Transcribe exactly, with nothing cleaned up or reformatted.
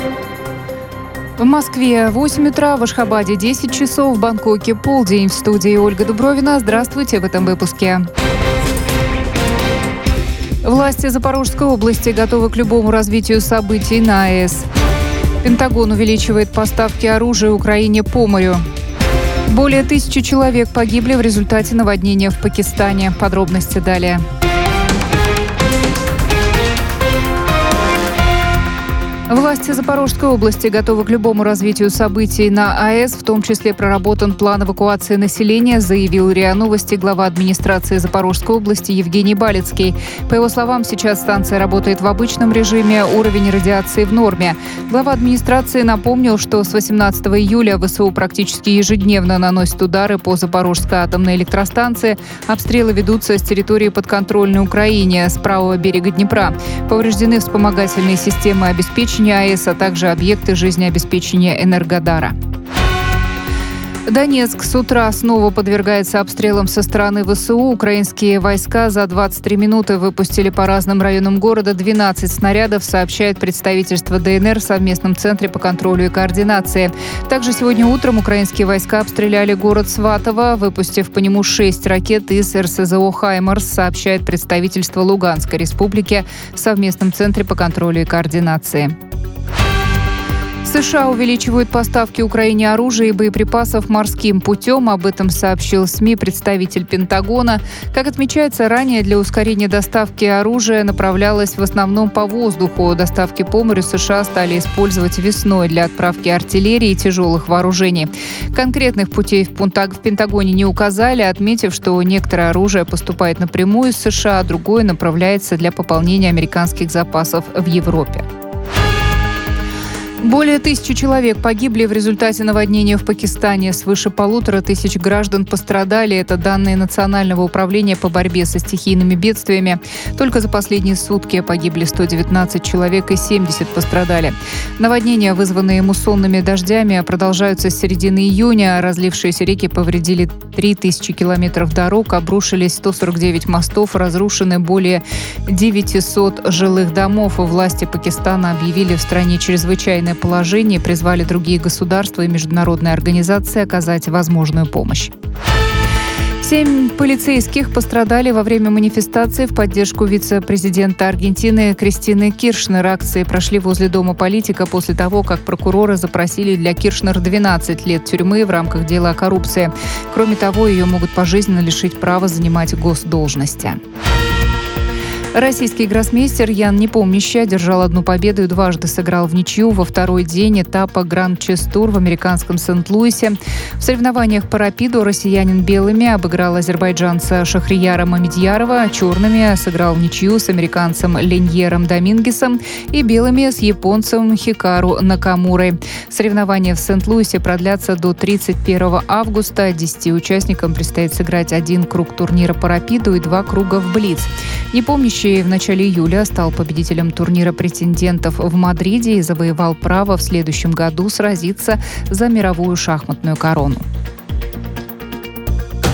В Москве восемь утра, в Ашхабаде десять часов, в Бангкоке полдень. В студии Ольга Дубровина. Здравствуйте в этом выпуске. Власти Запорожской области готовы к любому развитию событий на АЭС. Пентагон увеличивает поставки оружия Украине по морю. Более тысячи человек погибли в результате наводнения в Пакистане. Подробности далее. Власти Запорожской области готовы к любому развитию событий на АЭС, в том числе проработан план эвакуации населения, заявил РИА Новости глава администрации Запорожской области Евгений Балицкий. По его словам, сейчас станция работает в обычном режиме, уровень радиации в норме. Глава администрации напомнил, что с восемнадцатого июля ВСУ практически ежедневно наносит удары по Запорожской атомной электростанции. Обстрелы ведутся с территории подконтрольной Украине, с правого берега Днепра. Повреждены вспомогательные системы обеспечения АЭС, а также объекты жизнеобеспечения Энергодара. Донецк с утра снова подвергается обстрелам со стороны ВСУ. Украинские войска за двадцать три минуты выпустили по разным районам города двенадцать снарядов, сообщает представительство ДНР в совместном центре по контролю и координации. Также сегодня утром украинские войска обстреляли город Сватово, выпустив по нему шесть ракет из РСЗО «Хаймарс», сообщает представительство Луганской республики в совместном центре по контролю и координации. США увеличивают поставки Украине оружия и боеприпасов морским путем. Об этом сообщил СМИ представитель Пентагона. Как отмечается, ранее для ускорения доставки оружия направлялось в основном по воздуху. Доставки по морю США стали использовать весной для отправки артиллерии и тяжелых вооружений. Конкретных путей в Пентагоне не указали, отметив, что некоторое оружие поступает напрямую из США, а другое направляется для пополнения американских запасов в Европе. Более тысячи человек погибли в результате наводнения в Пакистане. Свыше полутора тысяч граждан пострадали. Это данные Национального управления по борьбе со стихийными бедствиями. Только за последние сутки погибли сто девятнадцать человек и семьдесят пострадали. Наводнения, вызванные муссонными дождями, продолжаются с середины июня. Разлившиеся реки повредили три тысячи километров дорог, обрушились сто сорок девять мостов, разрушены более девятисот жилых домов. Власти Пакистана объявили в стране чрезвычайное положение, призвали другие государства и международные организации оказать возможную помощь. Семь полицейских пострадали во время манифестации в поддержку вице-президента Аргентины Кристины Киршнер. Акции прошли возле дома политика после того, как прокуроры запросили для Киршнер двенадцать лет тюрьмы в рамках дела о коррупции. Кроме того, ее могут пожизненно лишить права занимать госдолжности. Российский гроссмейстер Ян Непомнящий одержал одну победу и дважды сыграл в ничью во второй день этапа Гранд-Чес-Тур в американском Сент-Луисе. В соревнованиях по рапиду россиянин белыми обыграл азербайджанца Шахрияра Мамедьярова, черными сыграл в ничью с американцем Леньером Домингесом и белыми с японцем Хикару Накамурой. Соревнования в Сент-Луисе продлятся до тридцать первого августа. Десяти участникам предстоит сыграть один круг турнира по рапиду и два круга в блиц. Непомнящий в начале июля стал победителем турнира претендентов в Мадриде и завоевал право в следующем году сразиться за мировую шахматную корону.